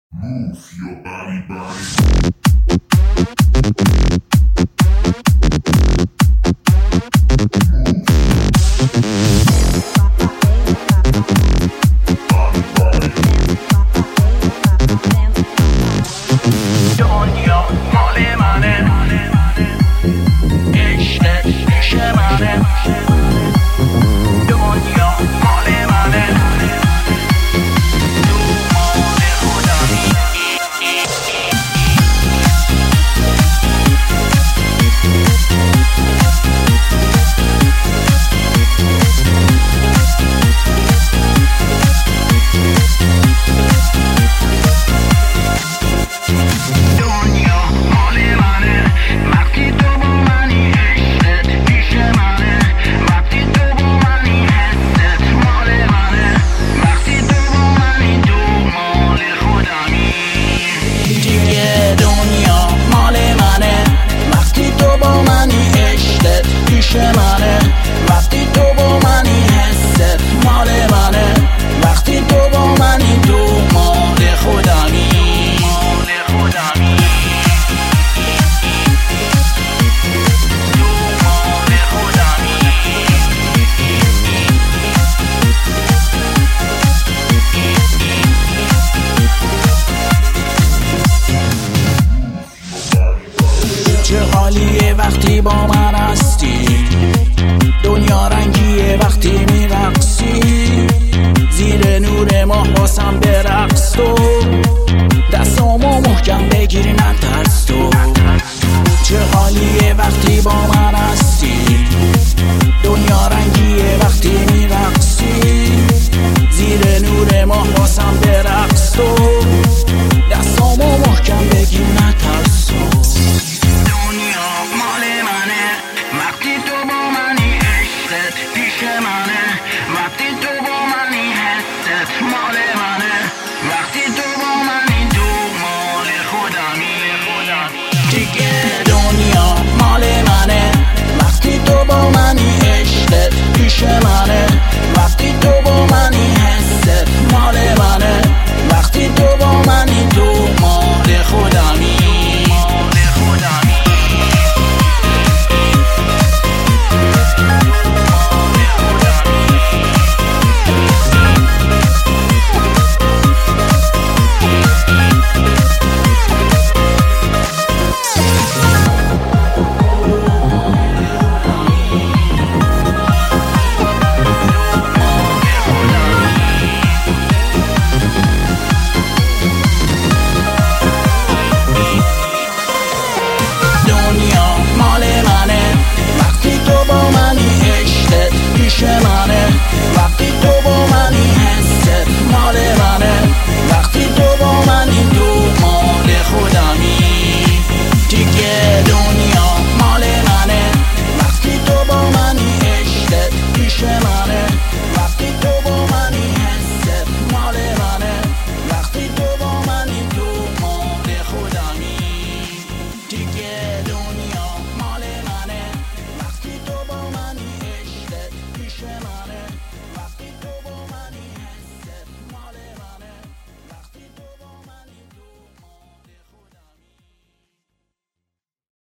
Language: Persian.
Move your body, body. دنیا مال منه، عشقت پیش منه. دنیا مال منه، تو مال خودمی. دنیا مال منه، وقتی تو با منی عشقت پیش منه. وقتی تو با منی حست مال منه. وقتی تو با منی تو مال خودمی. دیگه دنیا مال منه، وقتی تو با منی عشقت پیش منه. وقتی تو با منی حست مال منه. وقتی تو با منی تو مال خودمی. مال خودمی. تو مال خودمی. چه حالیه وقتی با من هستی، دنیا رنگیه وقتی میرقصی. زیر نور ماه واسم برقص تو،